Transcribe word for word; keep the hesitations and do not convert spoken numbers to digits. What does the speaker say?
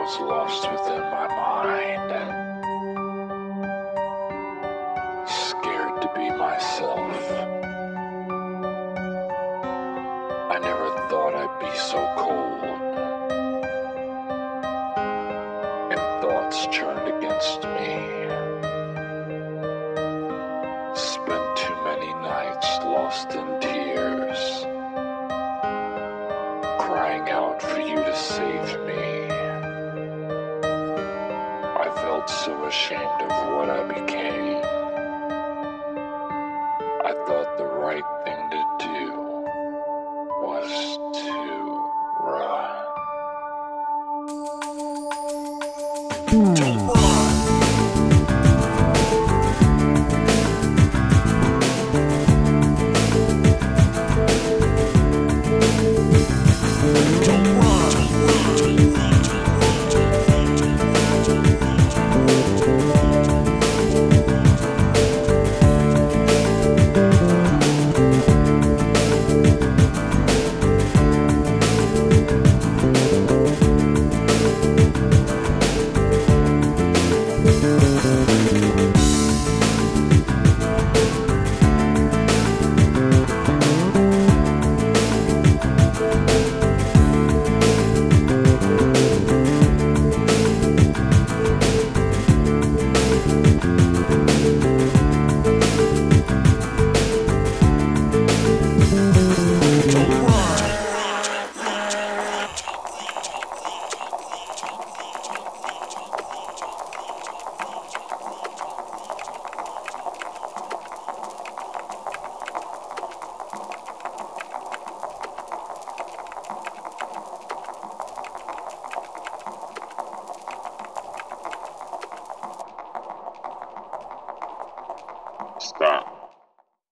was lost within my mind, scared to be myself. I never thought I'd be so cold, and thoughts turned against me. Spent too many nights lost in tears, crying out for you to save me. I felt so ashamed of what I became. I thought the right thing to do was to run. Don't run! Stop.